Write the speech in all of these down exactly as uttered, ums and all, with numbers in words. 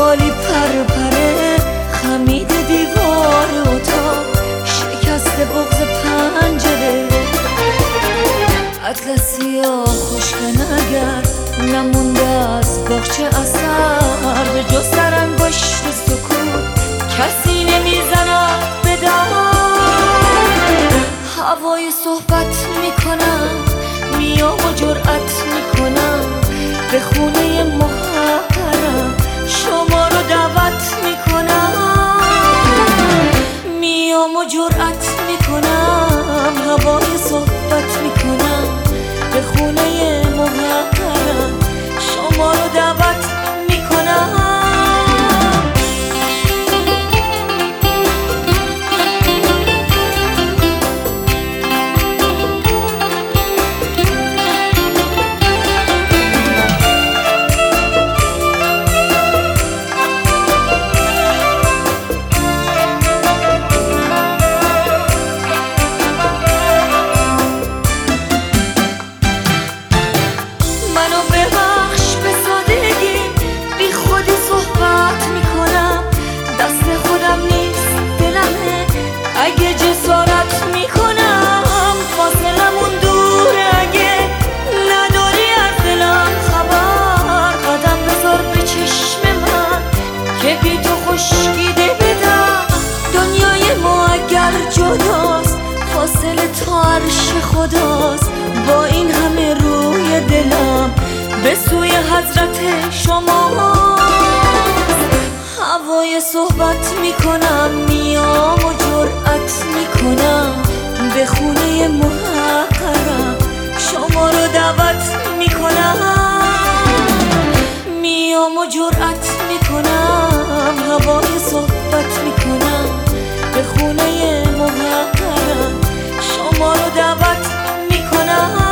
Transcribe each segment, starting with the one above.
قالی پر پره خمید دیوار اتاق، شکست بغض پنجره، اطلسی ها خشکن اگر نمونده از باغچه اثر، به جز سرانگشت سکوت کسی نمیزند به در. هوای صحبت میکنم، میام و جرأت میکنم، به خونه محقرم شما رو دعوت میکنم. میام و جرأت میکنم، هوای صحبت میکنم، به خونه محقرم شما رو دعوت میکنم. اگه جسارت میکنم فاصلمون دوره، اگه نداری از دلم خبر، قدم بذار به چشم من که بی تو خشکیده بدم. دنیای ما اگر جداست فاصله تا عرش خداست، با این همه روی دلم به سوی حضرت شماست. هوای صحبت میکنم، میام و جرأت میکنم، به خونه محقرم شما رو دعوت میکنم. میام و جرأت میکنم، هوای صحبت میکنم، به خونه محقرم شما رو دعوت میکنم.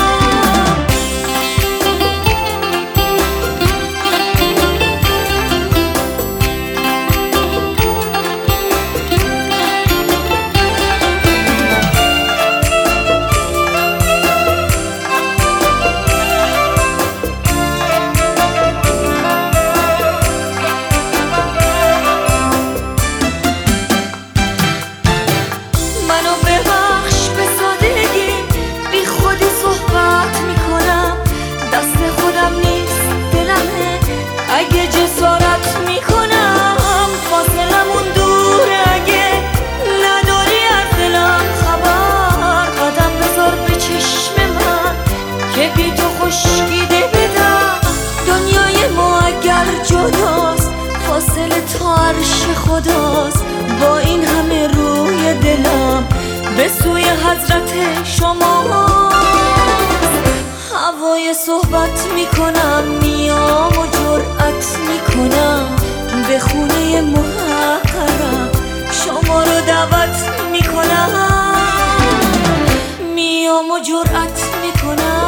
اگه جسارت میکنم فاصلمون دوره، اگه نداری از دلم خبر، قدم بذار به چشم من که بی تو خشکیده بدم. دنیای ما اگر جداست فاصله تا عرش خداست، با این همه روی دلم به سوی حضرت شماست. هوای صحبت میکنم، میام و جرأت میکنم، به خونه محقرم شما رو دعوت میکنم. میام و جرأت میکنم،